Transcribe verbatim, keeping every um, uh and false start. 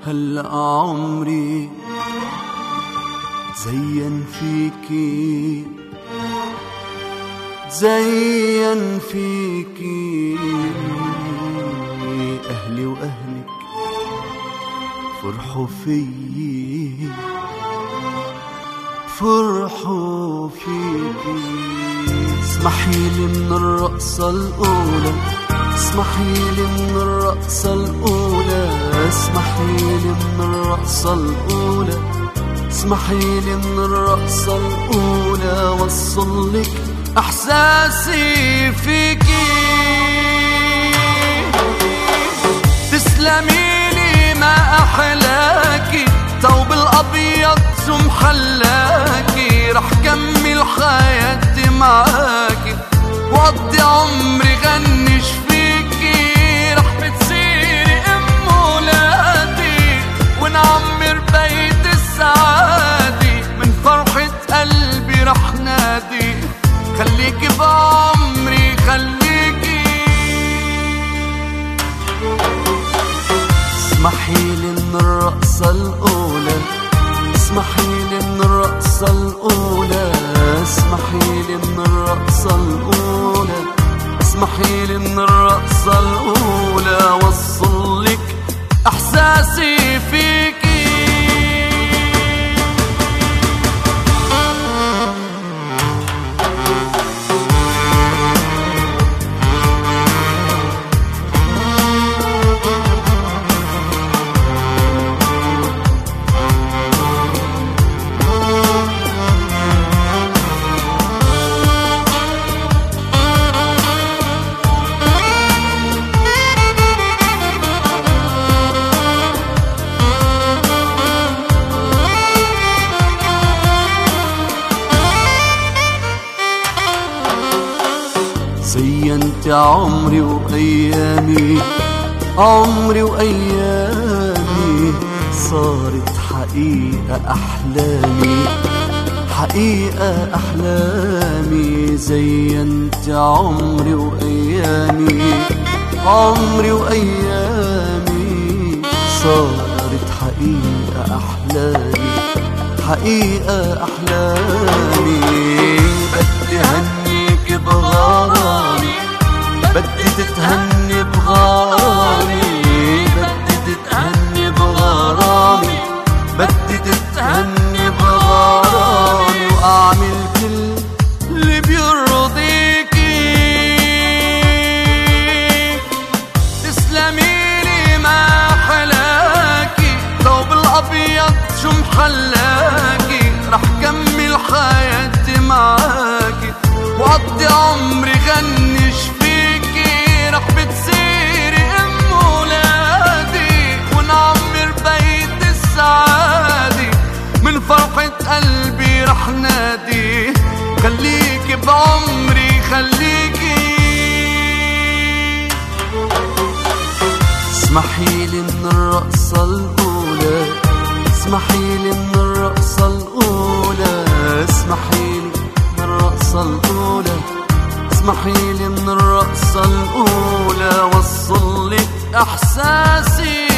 هلأ عمري تزين فيكي تزين فيكي أهلي وأهلك فرحوا فيي فرحوا فيكي. اسمحيلي من الرقصة الأولى اسمحيلي من الرقصة الأولى اسمحيلي من الرقصة الأولى اسمحيلي من الرقصة الأولى وصلك إحساسي فيكي. تسلميلي ما أحلاكي ثوب الأبيض شو محلاكي رح كمل حياتي معاكي وقضي عمري غنش فيكي. رح بتصيري أم ولادي ونعمر بيت السعادة من فرحة قلبي رح نادي خليكي بعمري خليكي. اسمحيلي من الرقصة الأولى اسمحيلي من الرقصة الأولى اسمحيلي من الرقصة الأولى اسمحيلي من الرقصة الأولى وصلك إحساسي فيكي. زينت عمري وأيامي عمري وأيامي صارت حقيقة أحلامي حقيقة أحلامي. زينت عمري وأيامي عمري وأيامي صارت حقيقة أحلامي حقيقة أحلامي. بدي هنيك بغرامي بدي تتهني بغرامي بدي تتهني بغرامي بدي تتهني بغرامي وأعمل كل اللي بيرضيكي. تسلميلي ما حلاكي ثوب الأبيض شو محلاكي رح كمل حياتي معاكي وقضي عمري غنش فيكي. رح بتصيري أم ولادي ونعمر بيت السعادة من فرحة قلبي رح نادي خليكي بعمري خليكي. اسمحيلي من الرقصة الأولى اسمحيلي من الرقصة الأولى اسمحيلي من الرقصة الأولى اسمحيلي من الرقصة الأولى وصلك إحساسي